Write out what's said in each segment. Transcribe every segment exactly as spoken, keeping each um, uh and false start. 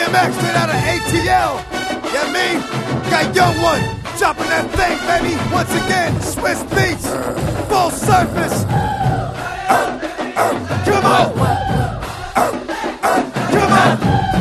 M X straight out of A T L. Yeah, me, got young one, chopping that thing, baby. Once again, Swiss beats, full surface. Come on, come on,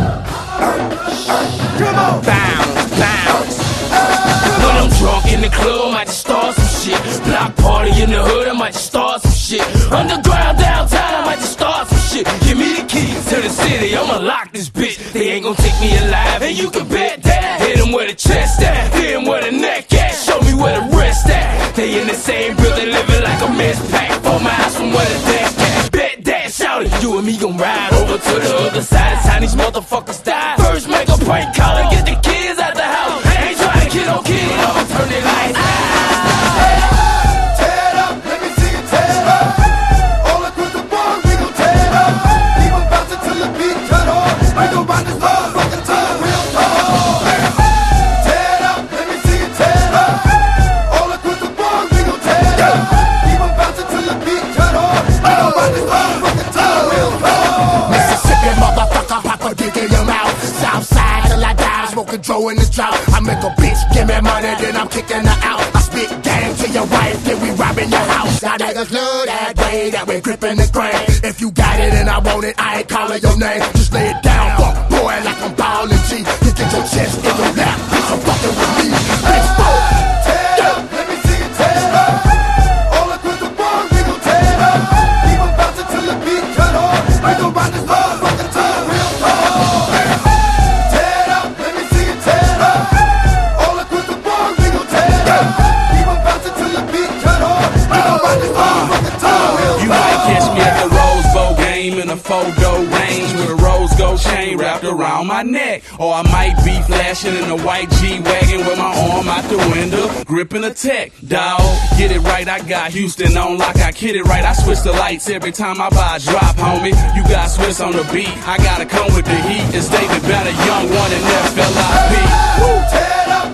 come on. Bounce, bounce. When I'm drunk in the club, I might just start some shit. Block party in the hood, I might just start some shit. Underground downtown, I might just start some shit. Give me the keys to the city, I'ma lock this bitch. They ain't gon' take me alive, and you can bet that. Hit them where the chest at, hit them where the neck at. Show me where the wrist at. They in the same building, living like a mess pack. Four miles from where the deck at. Bet that, shout it. You and me gon' ride over to the other side. It's how these motherfuckers die. First make a prank call and get the kids out the house. Ain't trying to kid on kid, I'ma turn it lights out. Control in the drought. I make a bitch give me money, then I'm kicking her out. I spit game to your wife, then we robbing your house. Now niggas love that way that we gripping the grain. If you got it and I want it, I ain't calling your name. Just lay it down, fuck boy, like I'm ballin' G. You get your chest in your lap, bitch, I'm fucking with me. Bitch, boy. Tear up, let me see it tear up. All across the bar, we gon' tear up. Keep on bouncing till the beat cut off. We gon' rock this motherfucker till the real talk. In a photo range with a rose gold chain wrapped around my neck. Or I might be flashing in a white G-Wagon with my arm out the window, gripping a tech. Dawg, get it right, I got Houston on lock. I kid it right, I switch the lights every time I buy a drop, homie. You got Swiss on the beat, I gotta come with the heat. It's David Banner, young one, and F L I P. Tear up.